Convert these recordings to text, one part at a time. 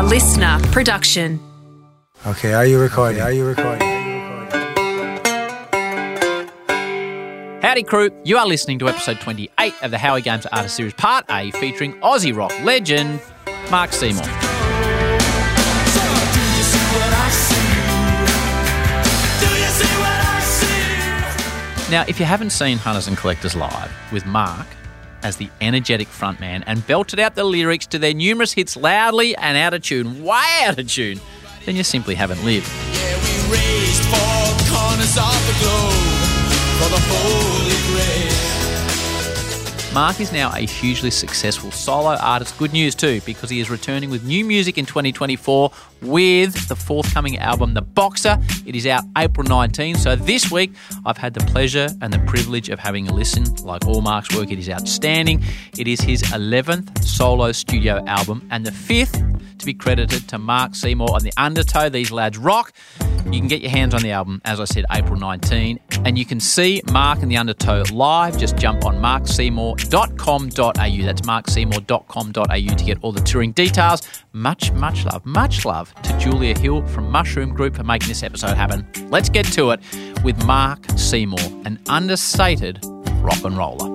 listener production. Okay, are you recording? Howdy crew, you are listening to episode 28 of the Howie Games Artist Series Part A featuring Aussie rock legend Mark Seymour. Now, if you haven't seen Hunters and Collectors live with Mark as the energetic frontman and belted out the lyrics to their numerous hits loudly and out of tune, way out of tune, then you simply haven't lived. Yeah, we raised 4 corners of the globe for the Holy Grail. Mark is now a hugely successful solo artist. Good news too, because he is returning with new music in 2024 with the forthcoming album, The Boxer. It is out April 19. So this week, I've had the pleasure and the privilege of having a listen. Like all Mark's work, it is outstanding. It is his 11th solo studio album and the 5th to be credited to Mark Seymour and The Undertow. These lads rock. You can get your hands on the album, as I said, April 19. And you can see Mark and The Undertow live. Just jump on markseymour.com.au. That's markseymour.com.au to get all the touring details. Much love to Julia Hill from Mushroom Group for making this episode happen. Let's get to it with Mark Seymour, an understated rock and roller.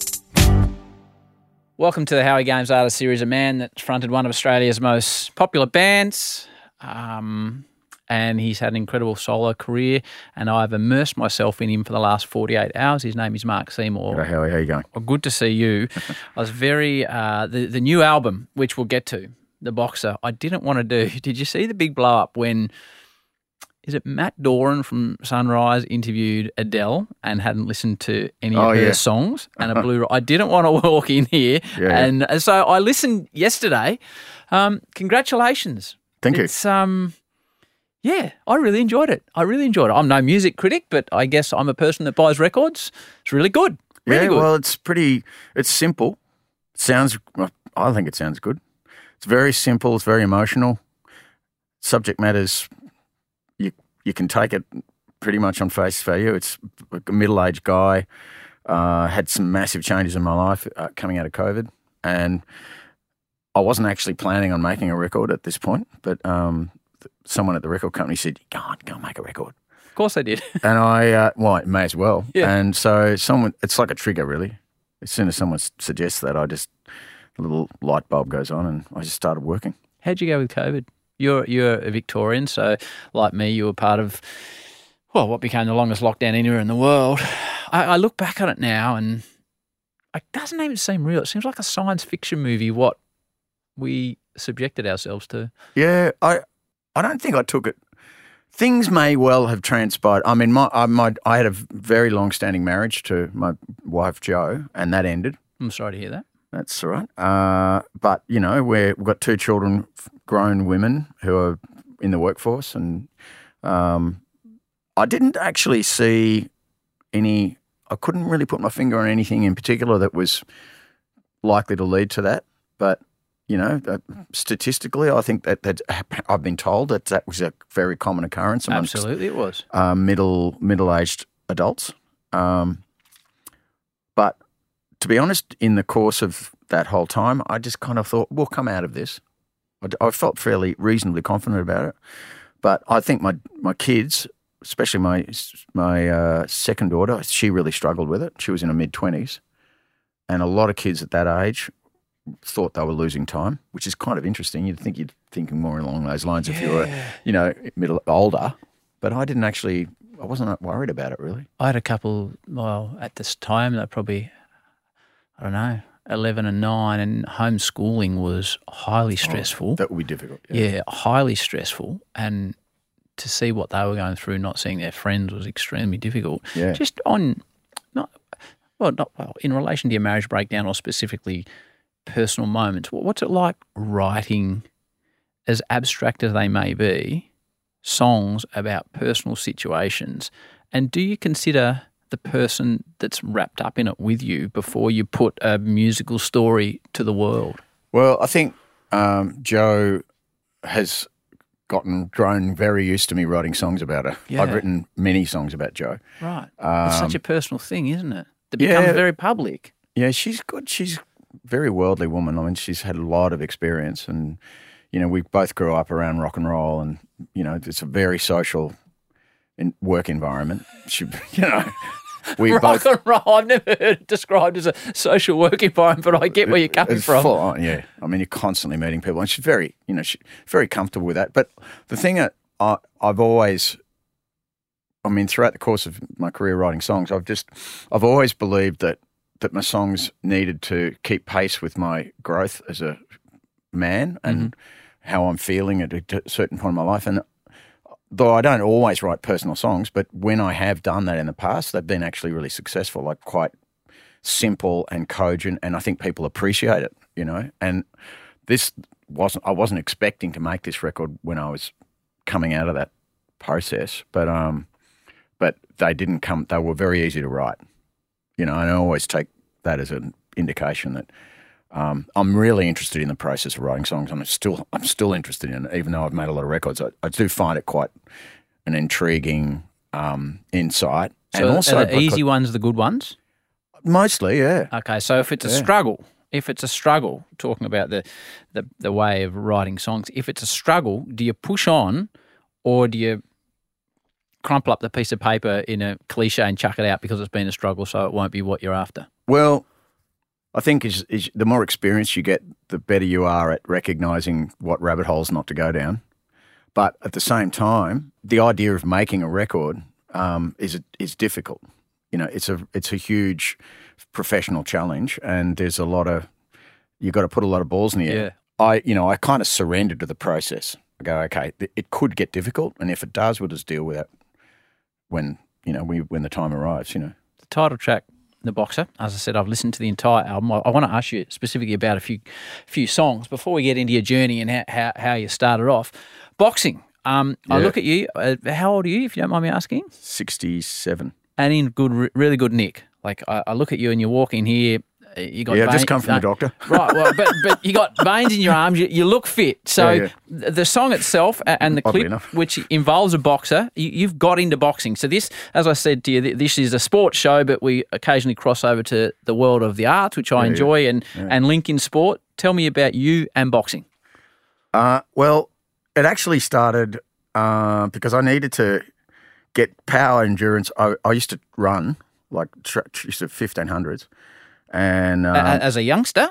Welcome to the Howie Games Artist Series, a man that fronted one of Australia's most popular bands, and he's had an incredible solo career, and I've immersed myself in him for the last 48 hours. His name is Mark Seymour. Hey, Howie, how you going? Well, good to see you. I was very, the new album, which we'll get to, The Boxer, I didn't want to do. Did you see the big blow up when, is it Matt Doran from Sunrise interviewed Adele and hadn't listened to any of her songs and a Blu-ray? I didn't want to walk in here. And so I listened yesterday. Congratulations. Thank you. It's, yeah, I really enjoyed it. I'm no music critic, but I guess I'm a person that buys records. It's really good. Really good. Well, it's simple. I think it sounds good. It's very simple. It's very emotional. Subject matters, you can take it pretty much on face value. It's a middle-aged guy, had some massive changes in my life coming out of COVID, and I wasn't actually planning on making a record at this point, but someone at the record company said, go on, make a record. Of course I did. And I may as well. Yeah. And so it's like a trigger, really. As soon as someone suggests that, a little light bulb goes on and I just started working. How'd you go with COVID? You're a Victorian, so like me, you were part of, well, what became the longest lockdown anywhere in the world. I look back on it now and it doesn't even seem real. It seems like a science fiction movie, what we subjected ourselves to. Yeah, I don't think I took it. Things may well have transpired. I mean, I had a very long-standing marriage to my wife, Jo, and that ended. I'm sorry to hear that. That's all right. But, we've got 2 children, grown women who are in the workforce, and I didn't actually see I couldn't really put my finger on anything in particular that was likely to lead to that. But, statistically, I think that I've been told that was a very common occurrence amongst Absolutely it was. middle-aged adults. But to be honest, in the course of that whole time, I just kind of thought, we'll come out of this. I felt reasonably confident about it. But I think my kids, especially my second daughter, she really struggled with it. She was in her mid-20s. And a lot of kids at that age thought they were losing time, which is kind of interesting. You'd think you'd thinking more along those lines if you were, older. But I wasn't worried about it really. I had a couple, at this time, they're probably, 11 and 9, and homeschooling was highly stressful. That would be difficult. Yeah, highly stressful. And to see what they were going through, not seeing their friends, was extremely difficult. Yeah. Just in relation to your marriage breakdown or specifically personal moments, what's it like writing, as abstract as they may be, songs about personal situations? And do you consider the person that's wrapped up in it with you before you put a musical story to the world? Well, I think Jo has grown very used to me writing songs about her. Yeah. I've written many songs about Jo. Right. It's such a personal thing, isn't it? That becomes very public. Yeah, she's good. She's a very worldly woman. I mean, she's had a lot of experience and, we both grew up around rock and roll, and it's a very social work environment. We Rock both. and roll. I've never heard it described as a social work environment, but I get where you're coming It's from. full on, yeah. I mean, you're constantly meeting people, and she's very, she's very comfortable with that. But the thing that I've always, throughout the course of my career writing songs, I've always believed that my songs needed to keep pace with my growth as a man and how I'm feeling at a certain point in my life. And though I don't always write personal songs, but when I have done that in the past, they've been actually really successful, like quite simple and cogent, and I think people appreciate it, And I wasn't expecting to make this record when I was coming out of that process, but they didn't come. They were very easy to write, and I always take that as an indication that I'm really interested in the process of writing songs. I'm still interested in it, even though I've made a lot of records. I do find it quite an intriguing insight. So and also are the easy ones the good ones? Mostly, yeah. Okay, so if it's a struggle, talking about the way of writing songs, if it's a struggle, do you push on or do you crumple up the piece of paper in a cliche and chuck it out because it's been a struggle so it won't be what you're after? Well, I think is the more experience you get, the better you are at recognising what rabbit holes not to go down. But at the same time, the idea of making a record is difficult. It's a huge professional challenge, and there's you've got to put a lot of balls in the air. Yeah. I kind of surrendered to the process. I go, okay, it could get difficult, and if it does, we'll just deal with it when the time arrives. The title track, The Boxer, as I said, I've listened to the entire album. I want to ask you specifically about a few songs before we get into your journey and how you started off. Boxing. I look at you. How old are you, if you don't mind me asking? 67. And in really good nick. Like I look at you and you walk in here. You got I've veins, just come from the doctor. Right, well, but you got veins in your arms. You look fit. So the song itself and the Oddly clip, enough. which involves a boxer, you've got into boxing. So this, as I said to you, this is a sports show, but we occasionally cross over to the world of the arts, which I enjoy, and link in sport. Tell me about you and boxing. Well, it actually started because I needed to get power endurance. I used to run, like used to 1500s. And As a youngster?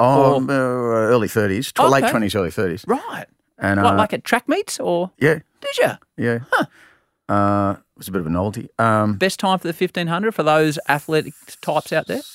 Early 30s, late Okay. 20s, early 30s. Right. And What, like at track meets or? yeah, Did you? yeah. It was a bit of a novelty. Best time for the 1500 for those athletic types out there?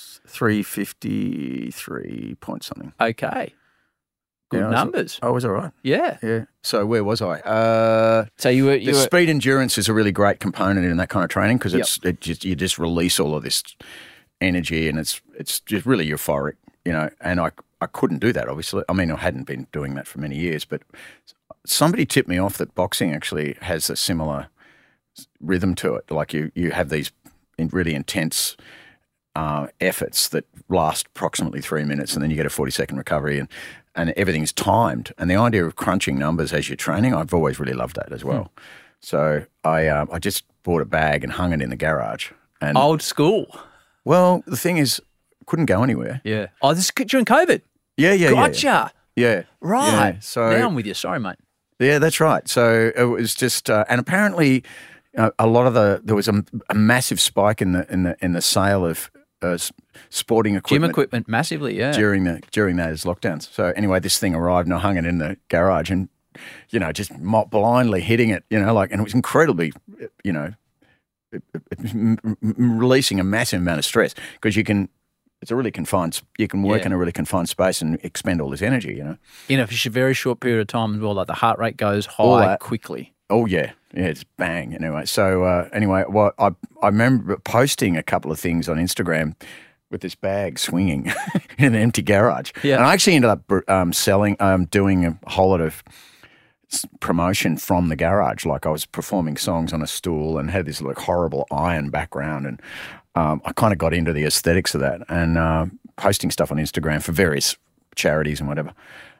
3:53 point something. Okay. Good numbers. I was all right. Yeah. Yeah. So where was I? So you were The speed endurance is a really great component in that kind of training because you just release all of this energy and it's just really euphoric, and I couldn't do that, obviously. I mean, I hadn't been doing that for many years, but somebody tipped me off that boxing actually has a similar rhythm to it. Like you have these really intense efforts that last approximately 3 minutes and then you get a 40-second recovery and everything's timed. And the idea of crunching numbers as you're training, I've always really loved that as well. So I just bought a bag and hung it in the garage. And old school. well, the thing is, couldn't go anywhere. Yeah. Oh, this is during COVID. Yeah. Gotcha. Yeah. Right. Yeah. So now I'm with you. Sorry, mate. yeah, that's right. So it was just, and apparently, a lot of there was a massive spike in the sale of sporting equipment. Gym equipment massively, yeah. during those lockdowns. So anyway, this thing arrived and I hung it in the garage and just blindly hitting it, and it was incredibly, releasing a massive amount of stress because you can work in a really confined space and expend all this energy, In a very short period of time as well, like the heart rate goes All high that. quickly. Oh yeah, it's bang. Anyway, so I remember posting a couple of things on Instagram with this bag swinging in an empty garage. Yeah. And I actually ended up doing a whole lot of promotion from the garage. Like I was performing songs on a stool and had this horrible iron background, and I kind of got into the aesthetics of that and posting stuff on Instagram for various charities and whatever.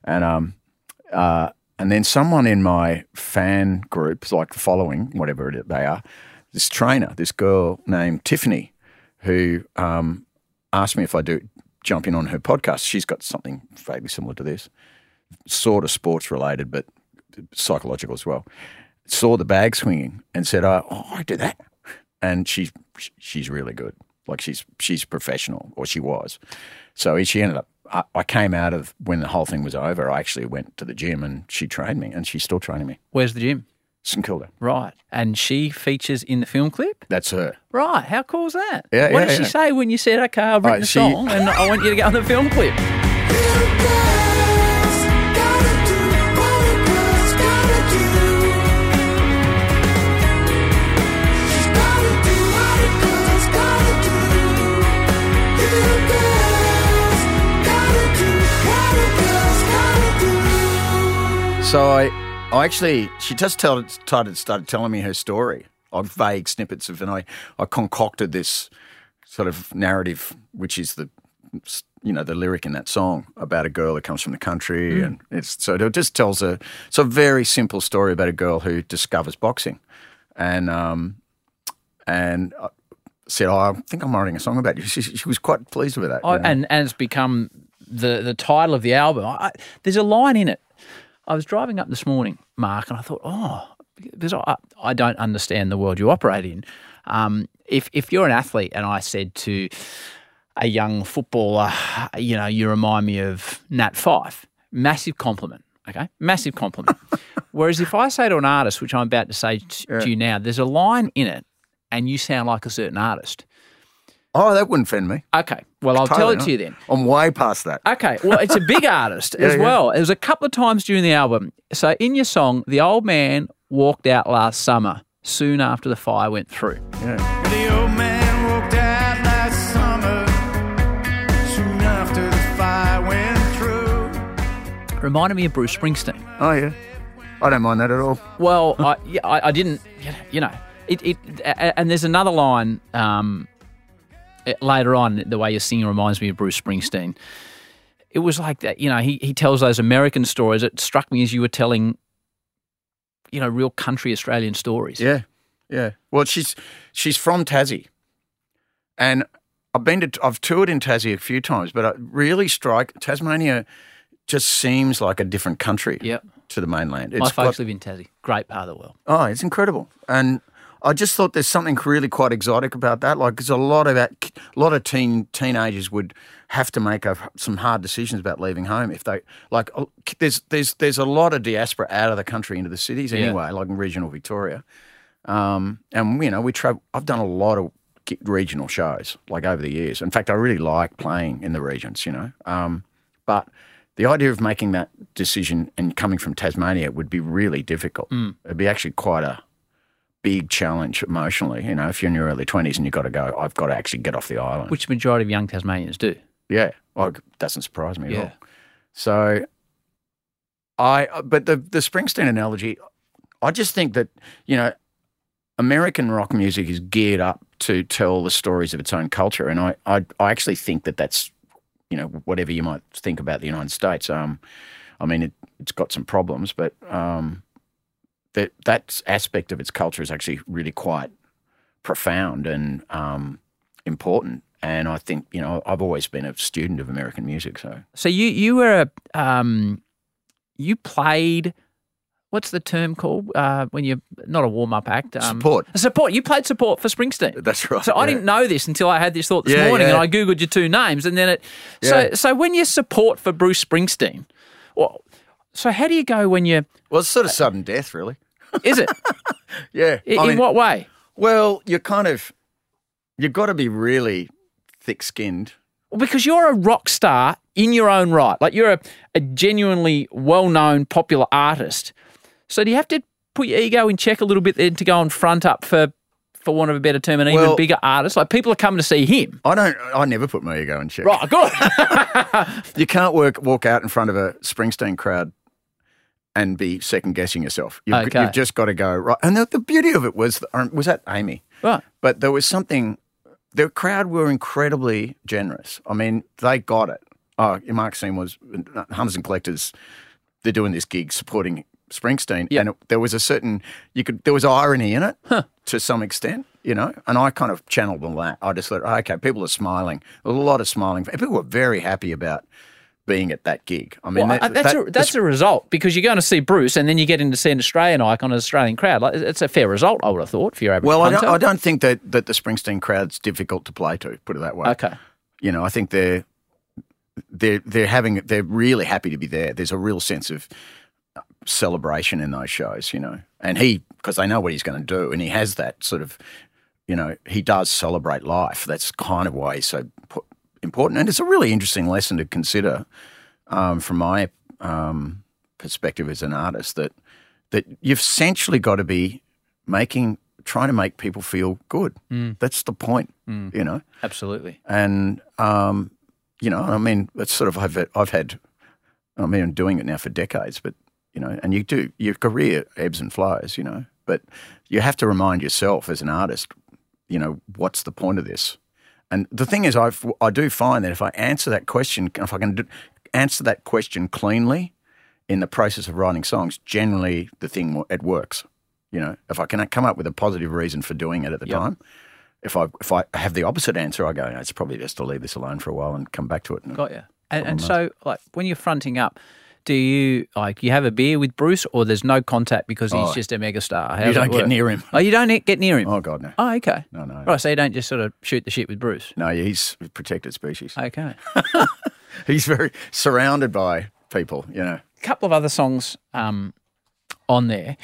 And then someone in my fan groups, like the following, whatever they are, this trainer, this girl named Tiffany, who asked me if I do jump in on her podcast. She's got something vaguely similar to this. sort of sports related, but psychological as well. Saw the bag swinging and said, "Oh, I do that," and she's really good. Like she's professional, or she was. So she ended up. I came out of when the whole thing was over. I actually went to the gym and she trained me, and she's still training me. Where's the gym? St Kilda. Right. And she features in the film clip? That's her. Right. How cool is that? Yeah, what did she say when you said, okay, I've written a song and I want you to go on the film clip? So I actually, she just started telling me her story of vague snippets of, and I concocted this sort of narrative, which is the lyric in that song about a girl that comes from the country, and it just tells it's a very simple story about a girl who discovers boxing, and said, I think I'm writing a song about you. She was quite pleased with that. And it's become the title of the album. There's a line in it. I was driving up this morning, Mark, and I thought, because I don't understand the world you operate in. If you're an athlete and I said to a young footballer, you remind me of Nat Fyfe, massive compliment, okay? Massive compliment. Whereas if I say to an artist, which I'm about to say to you now, there's a line in it and you sound like a certain artist. Oh, that wouldn't offend me. Okay. Well, I'll tell it to you then. I'm way past that. Okay. Well, it's a big artist as well. It was a couple of times during the album. So in your song, the old man walked out last summer, soon after the fire went through. Yeah. The old man walked out last summer, soon after the fire went through. Reminded me of Bruce Springsteen. Oh, yeah. I don't mind that at all. Well, I didn't, and there's another line later on, the way you're singing reminds me of Bruce Springsteen. It was like that, he tells those American stories. It struck me as you were telling, real country Australian stories. Yeah, yeah. Well, she's from Tassie, and I've toured in Tassie a few times, but Tasmania just seems like a different country to the mainland. My folks live in Tassie. Great part of the world. Oh, it's incredible. And I just thought there's something really quite exotic about that. Like, there's a lot of teenagers would have to make some hard decisions about leaving home if they like. There's a lot of diaspora out of the country into the cities anyway, like in regional Victoria. And we travel. I've done a lot of regional shows like over the years. In fact, I really like playing in the regions. But the idea of making that decision and coming from Tasmania would be really difficult. It'd be actually quite a big challenge emotionally, if you're in your early 20s and you've got to go, I've got to actually get off the island. Which the majority of young Tasmanians do. Yeah. Well, it doesn't surprise me at all. So but the Springsteen analogy, I just think that, American rock music is geared up to tell the stories of its own culture. And I actually think that's, whatever you might think about the United States. It's got some problems, but that aspect of its culture is actually really quite profound and important. And I think, I've always been a student of American music. So you were you played, what's the term called when you're not a warm-up act? Support. Support. You played support for Springsteen. That's right. So I didn't know this until I had this thought this morning, and I Googled your two names, and then So when you support for Bruce Springsteen, so how do you go when you... Well, it's sort of sudden death, really. Is it? Yeah. In what way? Well, you've got to be really thick-skinned. Well, because you're a rock star in your own right. Like, you're a genuinely well-known, popular artist. So do you have to put your ego in check a little bit then to go and front up for want of a better term, an even bigger artist? Like, people are coming to see him. I never put my ego in check. Right, good. You can't walk out in front of a Springsteen crowd and be second-guessing yourself. You've just got to go, right. And the beauty of it was that Amy? Right. But there was something, the crowd were incredibly generous. I mean, they got it. Oh, Mark Seymour was, Hunters and Collectors, they're doing this gig supporting Springsteen. Yep. And there was there was irony in it to some extent, and I kind of channeled all that. I just thought, okay, people are smiling. There was a lot of smiling. People were very happy about being at that gig. I mean, Well, that's a result because you're going to see Bruce and then you get in to see an Australian icon, an Australian crowd. Like, it's a fair result, I would have thought, for your average punter. I don't think that the Springsteen crowd's difficult to play to, put it that way. Okay. You know, I think they're really happy to be there. There's a real sense of celebration in those shows, you know. And because they know what he's going to do, and he has that sort of, you know, he does celebrate life. That's kind of why he's so important. And it's a really interesting lesson to consider from my perspective as an artist that you've essentially got to be trying to make people feel good. That's the point, you know. Absolutely. And you know, I mean, that's sort of I'm doing it now for decades, but you know, and your career ebbs and flows, you know, but you have to remind yourself as an artist, you know, what's the point of this? And the thing is, I do find that if I answer that question, if I can answer that question cleanly in the process of writing songs, generally it works. You know, if I can come up with a positive reason for doing it at the time, if I have the opposite answer, I go, it's probably best to leave this alone for a while and come back to it. Got you. And so, like, when you're fronting up, do you have a beer with Bruce, or there's no contact because he's just a megastar? You don't get near him. Oh, you don't get near him? Oh, God, no. Oh, okay. No. Right, so you don't just sort of shoot the shit with Bruce? No, he's a protected species. Okay. He's very surrounded by people, you know. A couple of other songs on there.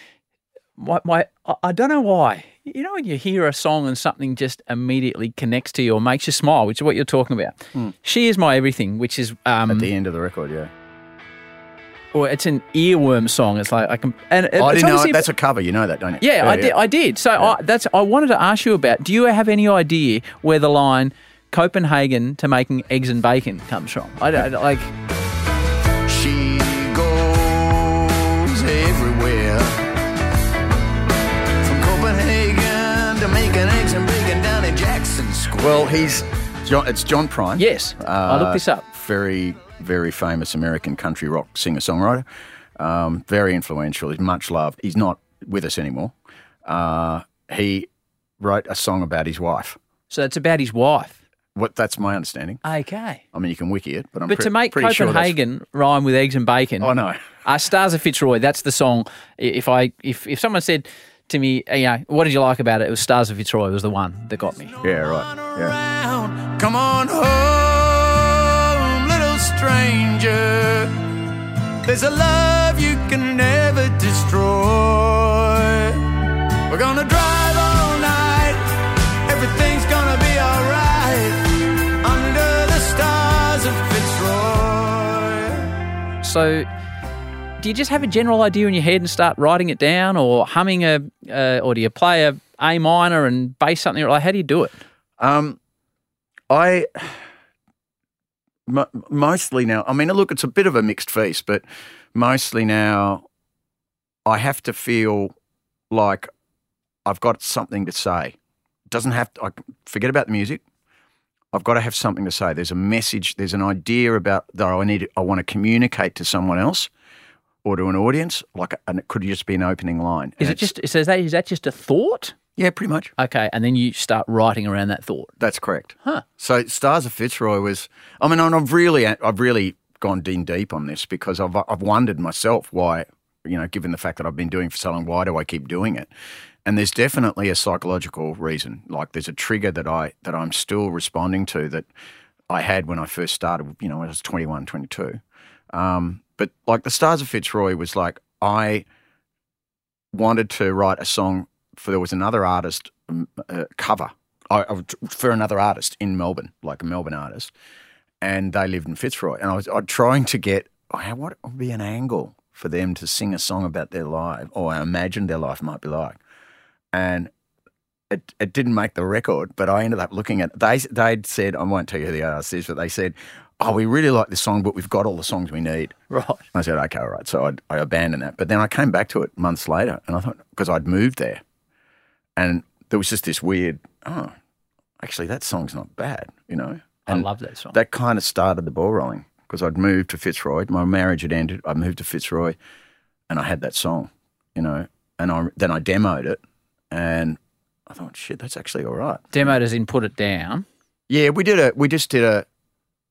I don't know why. You know, when you hear a song and something just immediately connects to you or makes you smile, which is what you're talking about. She Is My Everything, which is at the end of the record, yeah. Or it's an earworm song. It's like I didn't know it. That's a cover. You know that, don't you? Yeah, I did. So I wanted to ask you about. Do you have any idea where the line "Copenhagen to making eggs and bacon" comes from? I don't like. She goes everywhere, from Copenhagen to making eggs and bacon down in Jackson Square. Well, it's John Prine. Yes, I looked this up. Very, very famous American country rock singer-songwriter. Very influential. He's much loved. He's not with us anymore. He wrote a song about his wife. So it's about his wife. That's my understanding. Okay. I mean, you can wiki it, but to make pretty Copenhagen rhyme with eggs and bacon. Oh no. Stars of Fitzroy. That's the song. If someone said to me, what did you like about it? It was Stars of Fitzroy. It was the one that got me. Yeah, right. Yeah. Come on home, little stranger. There's a love you can never destroy. We're gonna drive all night. Everything's gonna be alright under the stars of Fitzroy. So, do you just have a general idea in your head and start writing it down, or humming or do you play A minor and bass something? Like, how do you do it? Mostly now, I mean, look, it's a bit of a mixed feast, but mostly now I have to feel like I've got something to say. It doesn't have to, forget about the music. I've got to have something to say. There's a message, there's an idea about that I want to communicate to someone else or to an audience, and it could just be an opening line. Is that just a thought? Yeah, pretty much. Okay, and then you start writing around that thought. That's correct. Huh. So Stars of Fitzroy was, I mean, I've really gone deep on this because I've wondered myself why, you know, given the fact that I've been doing it for so long, why do I keep doing it? And there's definitely a psychological reason. Like there's a trigger that I'm still responding to that I had when I first started, you know, when I was 21, 22. But like the Stars of Fitzroy was like, I wanted to write a song there was another artist cover for another artist in Melbourne, like a Melbourne artist, and they lived in Fitzroy. And I was trying to get what would be an angle for them to sing a song about their life, or I imagined their life might be like. And it didn't make the record, but I ended up looking at they'd said, I won't tell you who the artist is, but they said, we really like this song, but we've got all the songs we need. Right. I said, okay, all right. So I abandoned that. But then I came back to it months later, and I thought, because I'd moved there, and there was just this weird, actually that song's not bad, you know. And I love that song. That kind of started the ball rolling because I'd moved to Fitzroy. My marriage had ended. I moved to Fitzroy, and I had that song, you know. And then I demoed it, and I thought, shit, that's actually all right. Demoed as in put it down? Yeah, we just did a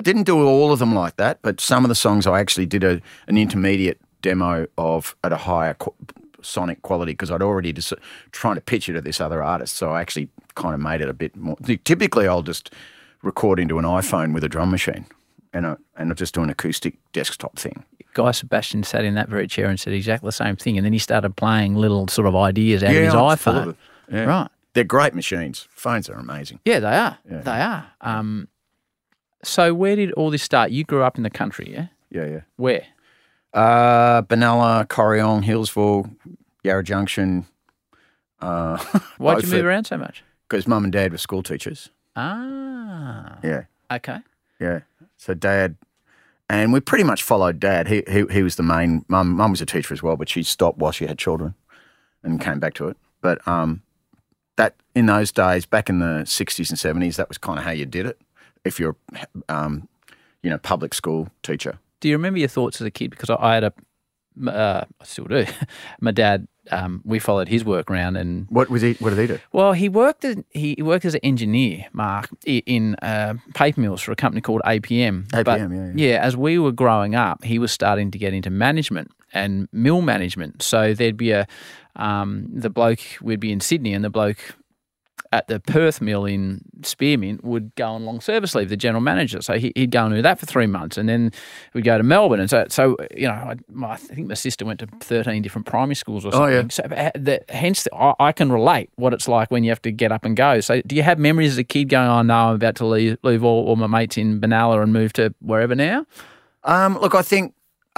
didn't do all of them like that, but some of the songs I actually did an intermediate demo of at a higher sonic quality because I'd already just trying to pitch it to this other artist. So I actually kind of made it a bit more. Typically, I'll just record into an iPhone with a drum machine and I'll just do an acoustic desktop thing. Guy Sebastian sat in that very chair and said exactly the same thing, and then he started playing little sort of ideas out of his iPhone. Yeah. Right. They're great machines. Phones are amazing. Yeah, they are. Yeah. They are. So where did all this start? You grew up in the country, yeah? Yeah. Where? Benalla, Corryong, Hillsville, Yarra Junction. Why'd you move around so much? Because Mum and Dad were school teachers. Ah. Yeah. Okay. Yeah. So Dad, and we pretty much followed Dad. He was the main. Mum was a teacher as well, but she stopped while she had children and came back to it. But that in those days, back in the 60s and 70s, that was kind of how you did it. If you're, public school teacher. Do you remember your thoughts as a kid? Because I had I still do. My dad, we followed his work around, and What did he do? well, he worked as an engineer, Mark, in paper mills for a company called APM. APM, yeah. As we were growing up, he was starting to get into management and mill management. So there'd be the bloke, we'd be in Sydney, and the bloke at the Perth mill in Spearmint would go on long service leave, the general manager. So he'd go and do that for 3 months, and then we'd go to Melbourne. And so I think my sister went to 13 different primary schools or something. Oh, yeah. So hence, I can relate what it's like when you have to get up and go. So do you have memories as a kid going, oh, no, I'm about to leave all my mates in Benalla and move to wherever now? Look, I think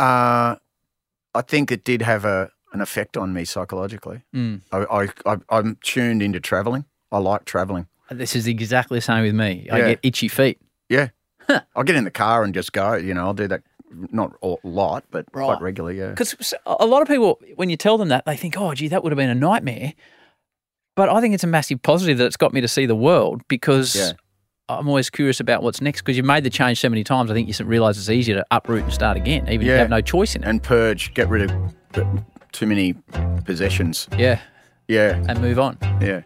it did have an effect on me psychologically. I'm tuned into travelling. I like travelling. This is exactly the same with me. I Yeah. get itchy feet. Yeah. I'll get in the car and just go. I'll do that, not a lot, but quite regularly, yeah. Because a lot of people, when you tell them that, they think, oh, gee, that would have been a nightmare. But I think it's a massive positive that it's got me to see the world because I'm always curious about what's next because you've made the change so many times. I think you realise it's easier to uproot and start again, even if you have no choice in it. And purge, get rid of too many possessions. Yeah. Yeah. And move on. Yeah.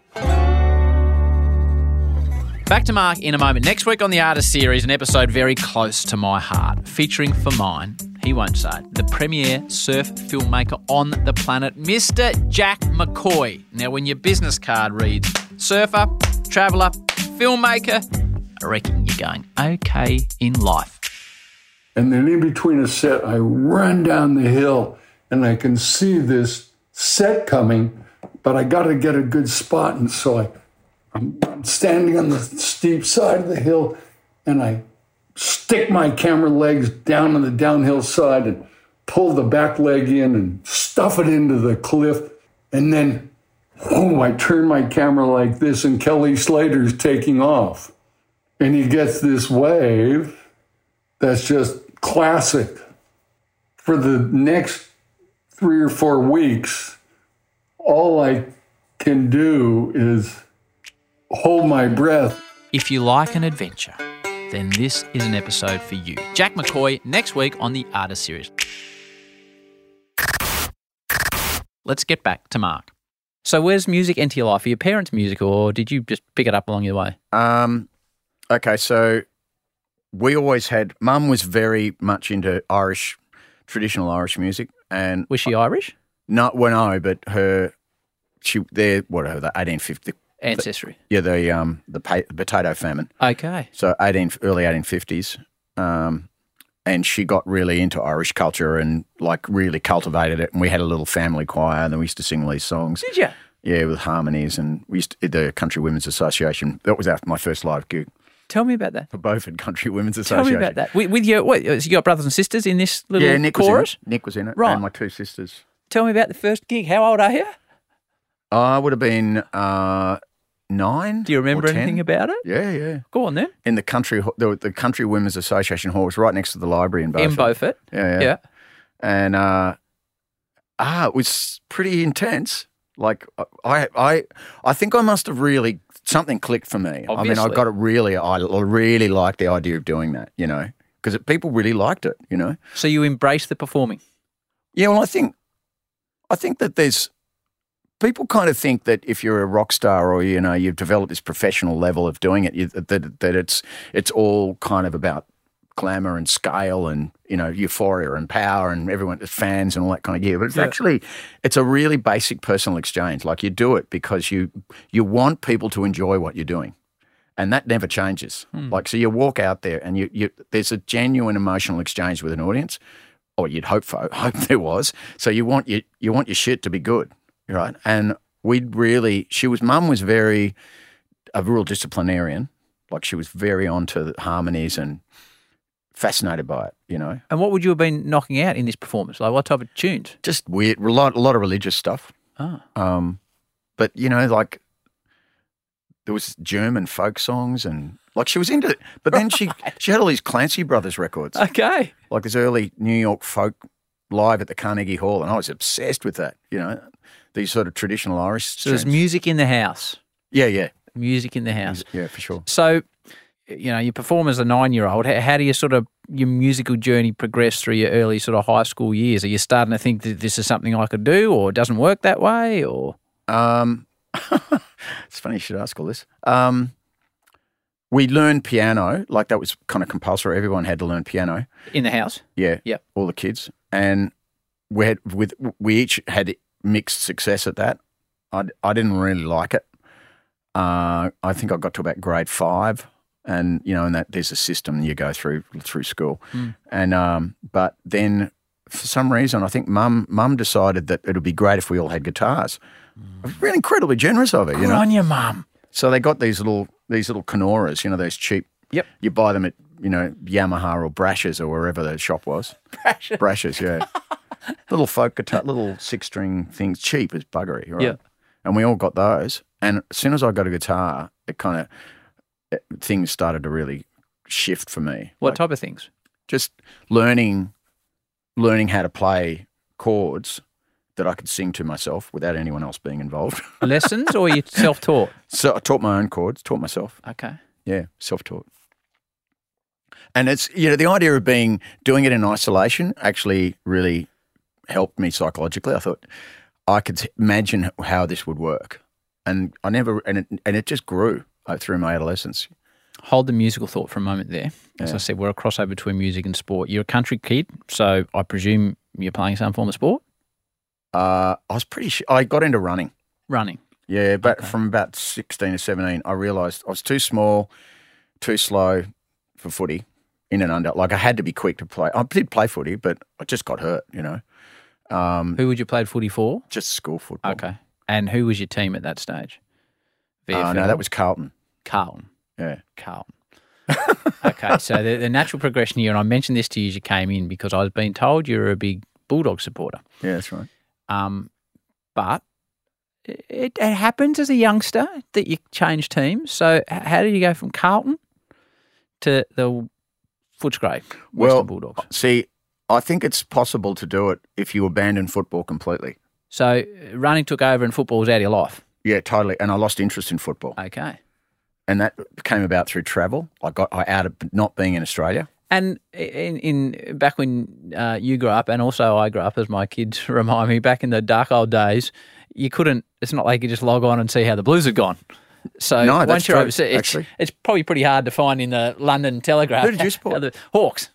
Back to Mark in a moment. Next week on the Artist Series, an episode very close to my heart, featuring for mine, he won't say it, the premier surf filmmaker on the planet, Mr. Jack McCoy. Now, when your business card reads surfer, traveller, filmmaker, I reckon you're going okay in life. And then in between a set, I run down the hill and I can see this set coming, but I got to get a good spot. And so I'm standing on the steep side of the hill and I stick my camera legs down on the downhill side and pull the back leg in and stuff it into the cliff. And then, I turn my camera like this and Kelly Slater's taking off. And he gets this wave that's just classic. For the next 3 or 4 weeks, all I can do is hold my breath. If you like an adventure, then this is an episode for you. Jack McCoy next week on the Artist Series. Let's get back to Mark. So where's music enter your life? Are your parents musical or did you just pick it up along your way? Okay, so we always had, Mum was very much into traditional Irish music. And was she Irish? No, but the 1850. Ancestry. The potato famine. Okay. So early 1850s. And she got really into Irish culture and really cultivated it. And we had a little family choir and then we used to sing these songs. Did you? Yeah, with harmonies. And we used to, the Country Women's Association. That was my first live gig. Tell me about that. For Beaufort Country Women's Association. Tell me about that. With your, you got brothers and sisters in this little Nick chorus? Nick was in it. Right. And my 2 sisters. Tell me about the first gig. How old are you? I would have been 9. Do you remember anything about it? Yeah. Go on then. In the the Country Women's Association hall was right next to the library in Beaufort. In Beaufort. Yeah. And it was pretty intense. I think I must have really something clicked for me. Obviously. I really liked the idea of doing that, because people really liked it, So you embraced the performing. Yeah, well, I think that there's people kind of think that if you're a rock star or you've developed this professional level of doing it, that it's all kind of about glamour and scale and, euphoria and power and everyone, fans and all that kind of gear. But it's a really basic personal exchange. Like, you do it because you want people to enjoy what you're doing. And that never changes. Like, so you walk out there and there's a genuine emotional exchange with an audience, or you'd hope there was. So you want your shit to be good, right? And Mum was a real disciplinarian. Like, she was very onto the harmonies and fascinated by it, And what would you have been knocking out in this performance? Like, what type of tunes? Just weird, a lot of religious stuff. But like, there was German folk songs and like she was into it. But then she had all these Clancy Brothers records. Okay. Like this early New York folk live at the Carnegie Hall, and I was obsessed with that, these sort of traditional Irish So there's music in the house. Yeah. Music in the house. Yeah, for sure. So, you perform as a 9-year-old. How do you your musical journey progress through your early sort of high school years? Are you starting to think that this is something I could do, or it doesn't work that way, or? It's funny you should ask all this. We learned piano, like that was kind of compulsory. Everyone had to learn piano. In the house? Yeah. Yep. All the kids. And we each had mixed success at that. I didn't really like it. I think I got to about grade 5, and and that there's a system you go through school, and but then for some reason I think Mum decided that it would be great if we all had guitars. I was really incredibly generous of her, Good on your mum. So they got these little Kanoras, those cheap. Yep. You buy them at Yamaha or Brash's or wherever the shop was. Brash's, yeah. Little folk guitar, little 6-string things, cheap as buggery, right? Yeah. And we all got those. And as soon as I got a guitar, things started to really shift for me. What type of things? Just learning how to play chords that I could sing to myself without anyone else being involved. Lessons, or you self-taught? So I taught my own chords, taught myself. Okay. Yeah, self-taught. And it's, the idea of doing it in isolation actually really helped me psychologically. I thought I could imagine how this would work. And it just grew through my adolescence. Hold the musical thought for a moment there. As I said, we're a crossover between music and sport. You're a country kid, so I presume you're playing some form of sport? I was pretty sure. I got into running. Running? Yeah, but from about 16 or 17, I realised I was too small, too slow for footy, in and under. Like, I had to be quick to play. I did play footy, but I just got hurt, Who would you play footy for? Just school football. Okay. And who was your team at that stage? VFL? No, that was Carlton. Carlton. Yeah. Carlton. Okay, so the natural progression here, and I mentioned this to you as you came in because I was being told you're a big Bulldog supporter. Yeah, that's right. But it happens as a youngster that you change teams. So how did you go from Carlton to the Footscray Western Bulldogs? See, I think it's possible to do it if you abandon football completely. So running took over and football was out of your life? Yeah, totally. And I lost interest in football. Okay. And that came about through travel. I out of not being in Australia. And in back when you grew up, and also I grew up, as my kids remind me, back in the dark old days, you couldn't. It's not like you just log on and see how the Blues had ggone. So no, once you're overseas, it's probably pretty hard to find in the London Telegraph. Who did you support? The Hawks,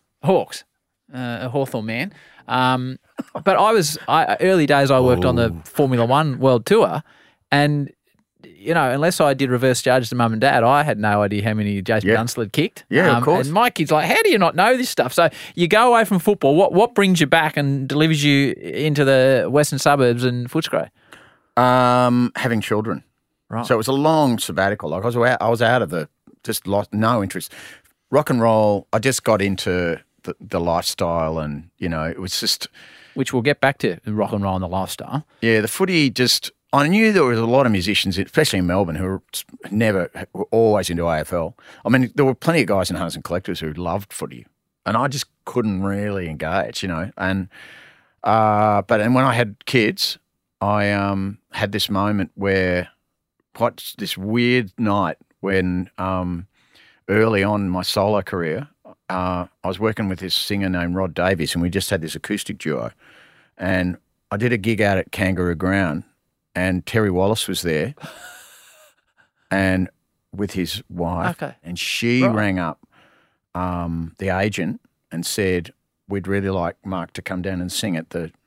a Hawthorn man. But early days I worked on the Formula One World Tour, and unless I did reverse charges to mum and dad, I had no idea how many Jason Dunstall had kicked. Yeah, of course. And my kid's like, how do you not know this stuff? So you go away from football. What brings you back and delivers you into the western suburbs and Footscray? Having children. Right. So it was a long sabbatical. Like I was out of just lost no interest. Rock and roll, I just got into the lifestyle, and it was just, which we'll get back to, rock and roll and the lifestyle. Yeah, the footy just. I knew there was a lot of musicians, especially in Melbourne, who were always into AFL. I mean, there were plenty of guys in Hunters and Collectors who loved footy, and I just couldn't really engage, And when I had kids, I had this moment where, this weird night when early on in my solo career, I was working with this singer named Rod Davies, and we just had this acoustic duo, and I did a gig out at Kangaroo Ground. And Terry Wallace was there, and with his wife, and she rang up the agent and said, we'd really like Mark to come down and sing at the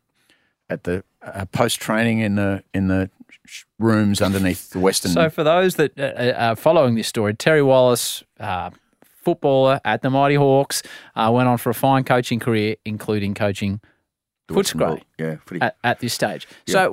post training in the rooms underneath the Western. So for those that are following this story, Terry Wallace, footballer at the Mighty Hawks, went on for a fine coaching career, including coaching Footscray. Footy. At this stage. Yeah. So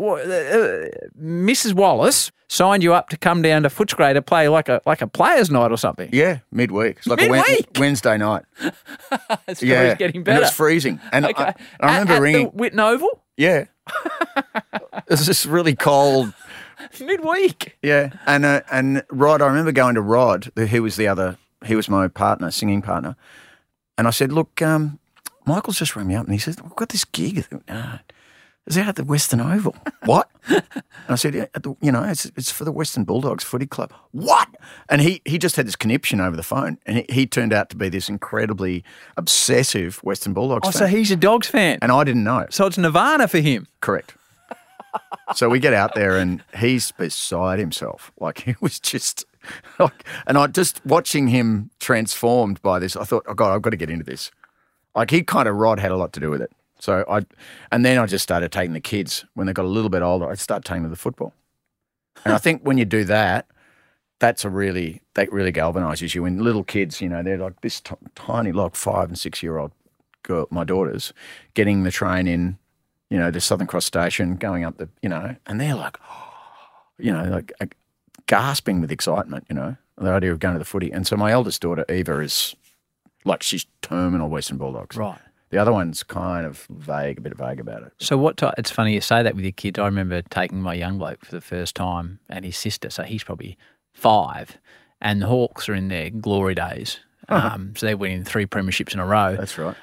Mrs. Wallace signed you up to come down to Footscray to play like a players' night or something. Yeah, midweek. It's like midweek? a Wednesday night. It's getting better. And it was freezing. And okay. I remember ringing. The Whitten Oval? Yeah. It was just really cold. Midweek. Yeah. And Rod, I remember going to Rod, he was my partner, singing partner. And I said, look, Michael's just rang me up and he said, we've got this gig. Is it at the Western Oval? What? And I said, yeah, it's for the Western Bulldogs Footy Club. What? And he just had this conniption over the phone, and he turned out to be this incredibly obsessive Western Bulldogs fan. So he's a Dogs fan. And I didn't know. So it's Nirvana for him. Correct. So we get out there and he's beside himself. Like he was just and I just watching him transformed by this, I thought, oh God, I've got to get into this. Like Rod had a lot to do with it. So then I just started taking the kids. When they got a little bit older, I started taking them to the football. And I think when you do that, that really galvanises you. And little kids, they're like this tiny, like 5 and 6 year old girl, my daughters, getting the train in, to Southern Cross Station, going up and they're like, like gasping with excitement, the idea of going to the footy. And so my eldest daughter, Eva, is like, she's terminal Western Bulldogs. Right. The other one's kind of vague, a bit vague about it. So it's funny you say that with your kids. I remember taking my young bloke for the first time and his sister, so he's probably 5, and the Hawks are in their glory days. So they're winning 3 premierships in a row. That's right.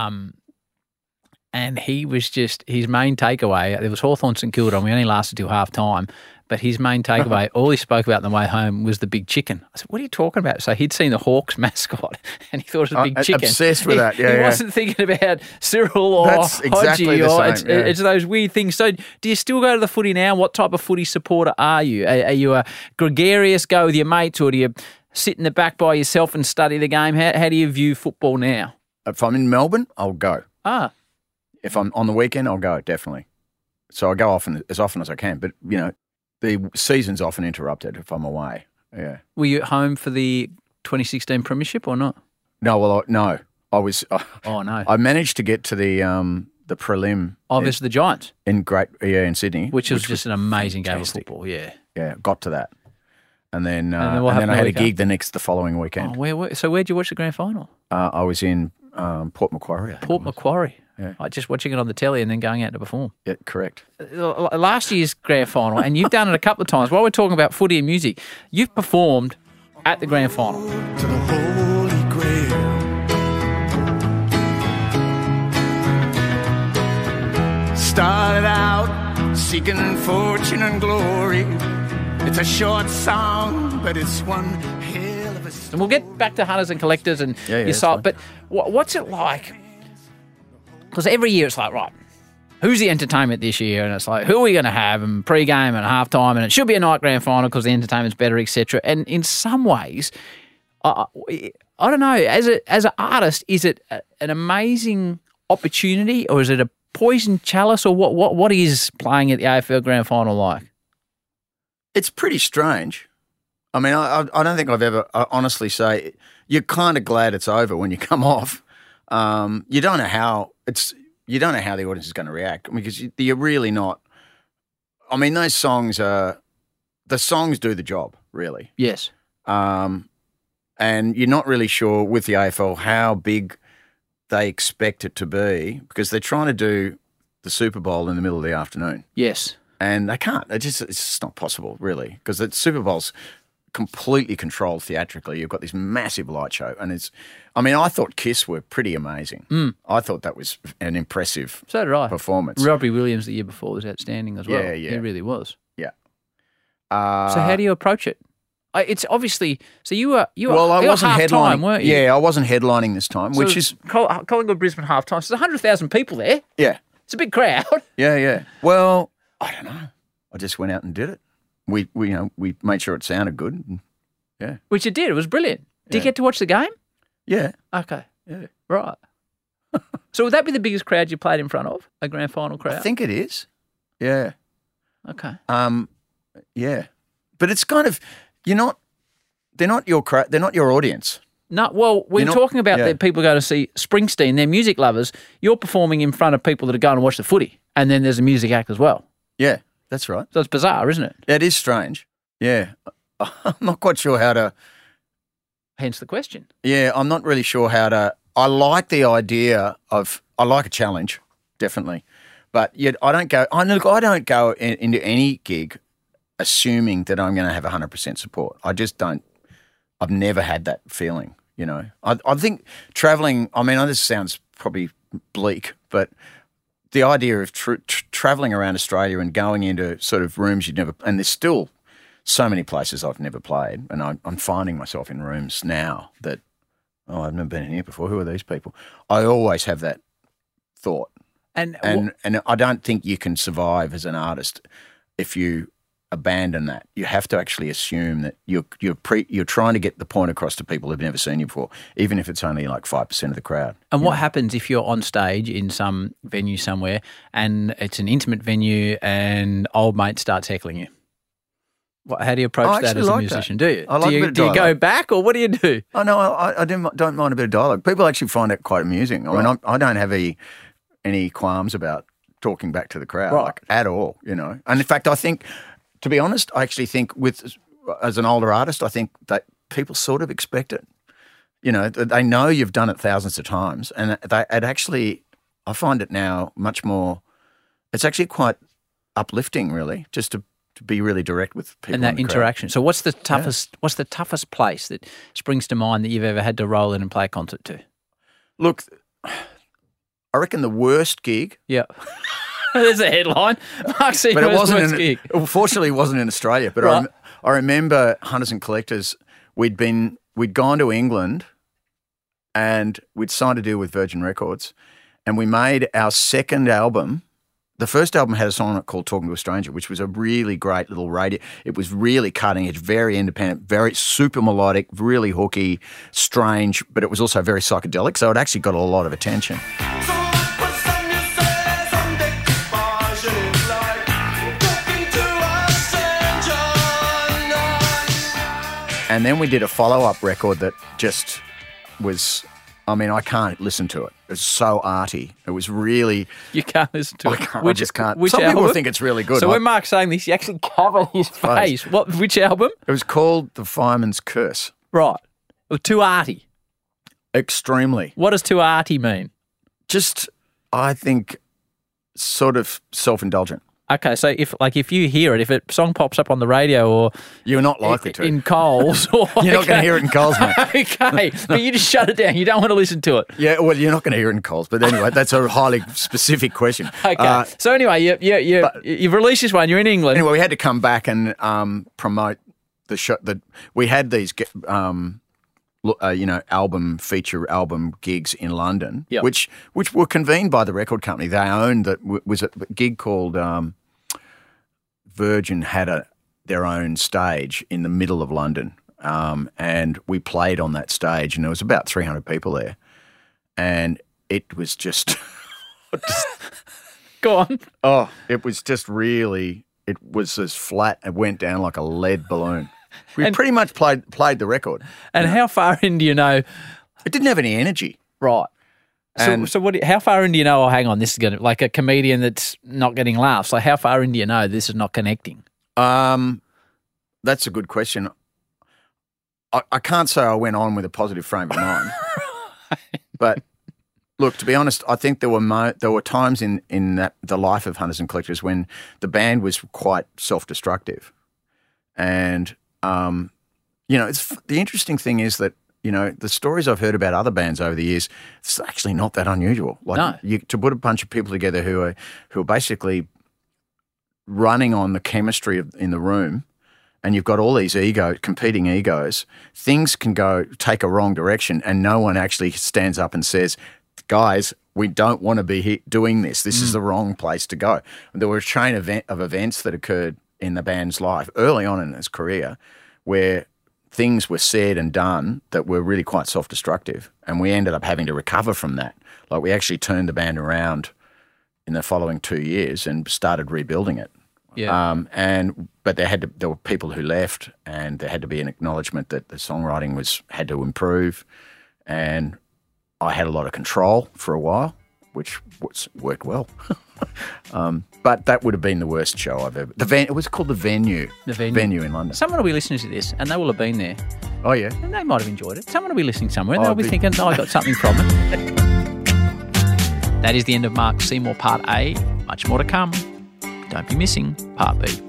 And he was just, his main takeaway, there was Hawthorn St Kilda, and we only lasted till half time, but his main takeaway, all he spoke about on the way home was the big chicken. I said, what are you talking about? So he'd seen the Hawks mascot and he thought it was a big chicken. Obsessed with that, yeah. He wasn't thinking about Cyril or That's exactly Hodgie. It's those weird things. So do you still go to the footy now? What type of footy supporter are you? Are you a gregarious, go with your mates, or do you sit in the back by yourself and study the game? How do you view football now? If I'm in Melbourne, I'll go. If I'm on the weekend, I'll go, definitely. So I go as often as I can. But, the season's often interrupted if I'm away. Yeah. Were you at home for the 2016 premiership or not? No, no. I was. Oh no. I managed to get to the prelim. Versus the Giants in Sydney, which was just an amazing game of football. Yeah. Yeah, got to that, and then I had a gig the following weekend. Oh, so where'd you watch the grand final? I was in Port Macquarie. Port Macquarie. Yeah. Just watching it on the telly and then going out to perform. Yeah, correct. Last year's grand final, and you've done it a couple of times. While we're talking about footy and music, you've performed at the grand final. To the Holy Grail. Started out seeking fortune and glory. It's a short song, but it's one hell of a story. And we'll get back to Hunters and Collectors and your site, but what's it like? Because every year it's like, right, who's the entertainment this year? And it's like, who are we going to have? And pre-game and halftime, and it should be a night grand final because the entertainment's better, etc. And in some ways, I don't know, as an artist, is it an amazing opportunity, or is it a poison chalice, or what is playing at the AFL grand final like? It's pretty strange. I mean, I don't think I've ever honestly say you're kind of glad it's over when you come off. You don't know how the audience is going to react, because you're really not. I mean, the songs do the job, really. Yes. And you're not really sure with the AFL how big they expect it to be, because they're trying to do the Super Bowl in the middle of the afternoon. Yes. And they can't. It's just not possible, really, because the Super Bowl's completely controlled theatrically. You've got this massive light show, and I thought Kiss were pretty amazing. I thought that was an impressive performance. Robbie Williams the year before was outstanding as well. Yeah, yeah. He really was. Yeah. So how do you approach it? It's obviously you were I wasn't half-time, weren't you? Yeah, I wasn't headlining this time, so which is Collingwood Brisbane half-time. So there's 100,000 people there. Yeah. It's a big crowd. Yeah, yeah. Well, I don't know. I just went out and did it. We made sure it sounded good. Yeah. Which it did. It was brilliant. Did you get to watch the game? Yeah. Okay. Yeah. Right. So would that be the biggest crowd you played in front of? A grand final crowd? I think it is. Yeah. Okay. Yeah. But it's kind of, they're not your crowd, they're not your audience. No, well, we're You're not- talking about yeah. the people going to see Springsteen, they're music lovers. You're performing in front of people that are going to watch the footy, and then there's a music act as well. Yeah, that's right. So it's bizarre, isn't it? That is strange. Yeah. I'm not quite sure how to, Hence the question. yeah, I'm not really sure how to, I like the idea of, I like a challenge, definitely. But yet I don't go into any gig assuming that I'm going to have 100% support. I just don't, I've never had that feeling, I think traveling, I mean, this sounds probably bleak, but the idea of traveling around Australia and going into sort of rooms you'd never, and there's still so many places I've never played, and I'm finding myself in rooms now that, I've never been in here before. Who are these people? I always have that thought. And I don't think you can survive as an artist if you abandon that. You have to actually assume that you're trying to get the point across to people who've never seen you before, even if it's only like 5% of the crowd. And what happens if you're on stage in some venue somewhere and it's an intimate venue and old mates start heckling you? How do you approach that as a musician? Do you? I like a bit of do you go dialogue. back or what do you do? Oh no, I don't mind a bit of dialogue. People actually find it quite amusing. I mean, I don't have any qualms about talking back to the crowd, like at all. And in fact, I think, to be honest, I actually think as an older artist, I think that people sort of expect it. They know you've done it thousands of times, and I find it now much more. It's actually quite uplifting, really, just to be really direct with people. And that in the crowd. interaction. So what's the toughest? What's the toughest place that springs to mind that you've ever had to roll in and play a concert to? Look, I reckon the worst gig. Yeah. There's a headline. Mark But it Seymour's wasn't. worst gig. Fortunately, it wasn't in Australia. But Right. I remember Hunters and Collectors. We'd gone to England, and we'd signed a deal with Virgin Records, and we made our second album. The first album had a song on it called "Talking to a Stranger," which was a really great little radio. It was really cutting edge, very independent, very super melodic, really hooky, strange, but it was also very psychedelic. So it actually got a lot of attention. And then we did a follow-up record that just was, I mean, I can't listen to it. It's so arty. It was really, You can't listen to I it. can't, I just can't. Which Some people album? think it's really good. So when Mark's saying this, he actually covered his face. Which album? It was called The Fireman's Curse. Right. Well, too arty. Extremely. What does too arty mean? Just, I think, sort of self-indulgent. Okay, so if you hear it, if a song pops up on the radio or You're not likely to. in Coles, or You're not going to hear it in Coles, mate. Okay, but you just shut it down. You don't want to listen to it. Yeah, well, you're not going to hear it in Coles. But anyway, that's a highly specific question. Okay. So anyway, you've released this one. You're in England. Anyway, we had to come back and promote the show. We had these, album gigs in London, Yep. which were convened by the record company. They owned that. Was a gig called Virgin had their own stage in the middle of London, and we played on that stage, and there was about 300 people there, and it was just. Go on. Oh, it was just really, it was as flat, it went down like a lead balloon. We pretty much played the record. And how far in do you know? It didn't have any energy. Right. And- So how far in do you know? Oh, hang on, this is going to like a comedian that's not getting laughs. Like how far in do you know this is not connecting? That's a good question. I can't say I went on with a positive frame of mind, but look, to be honest, I think there were times in the life of Hunters and Collectors when the band was quite self-destructive, and it's the interesting thing is that the stories I've heard about other bands over the years, it's actually not that unusual. Like to put a bunch of people together who are basically running on the chemistry in the room. And you've got all these competing egos, things can take a wrong direction, and no one actually stands up and says, guys, we don't want to be doing this. This is the wrong place to go. And there were a chain of events that occurred in the band's life early on in its career where things were said and done that were really quite self-destructive, and we ended up having to recover from that. Like, we actually turned the band around in the following 2 years and started rebuilding it. Yeah. But there were people who left, and there had to be an acknowledgement that the songwriting had to improve, and I had a lot of control for a while, which worked well. But that would have been the worst show I've ever. It was called the Venue. The Venue in London. Someone will be listening to this, and they will have been there, Oh yeah. and they might have enjoyed it. Someone will be listening somewhere, and Oh, they'll be thinking, "Oh, I got something from it." That is the end of Mark Seymour Part A. Much more to come. Don't be missing Part B.